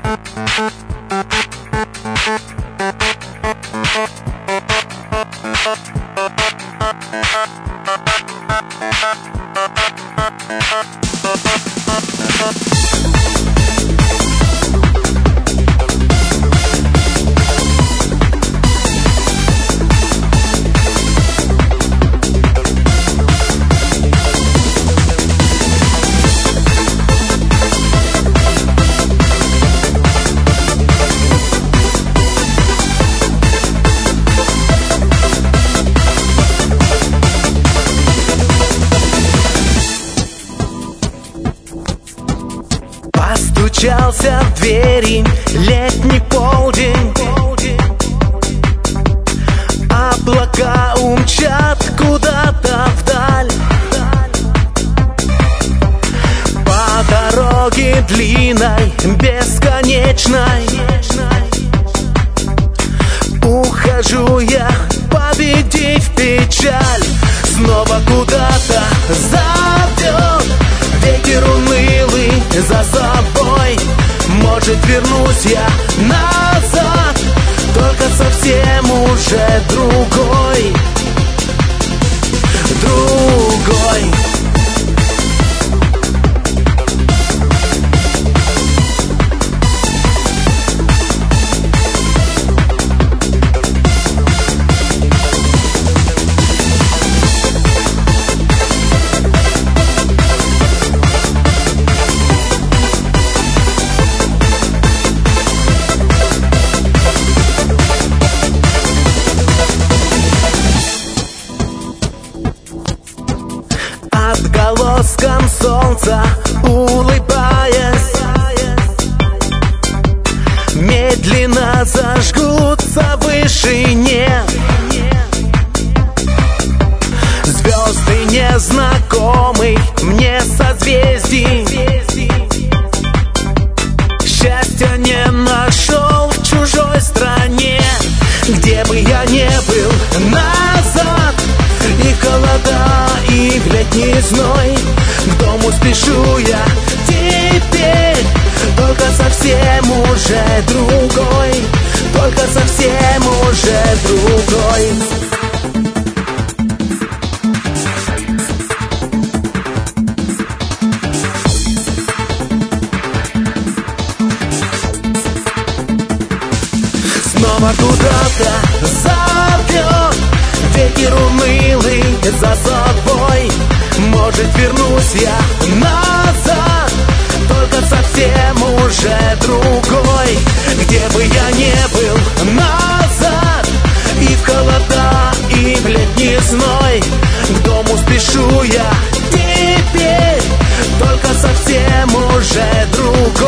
Постучался в двери летний полдень, облака умчат куда-то вдаль. По дороге длинной, бесконечной, ухожу я победить печаль. Снова куда-то зовет ветер унылый за собой. Может, вернусь я назад, только совсем уже другой. Другой. Отголоском солнца улыбаясь, медленно зажгутся в вышине звезды незнакомых мне созвездий. Счастья не нашел в чужой стране, где бы я не был назад. И холода, и в летний зной, к дому спешу я теперь. Только совсем уже другой, только совсем уже другой. Снова куда-то зовет ветер унылый за собой. Может, вернусь я назад, только совсем уже другой. Где бы я не был назад, и в холода, и в летний зной, к дому спешу я теперь. Только совсем уже другой.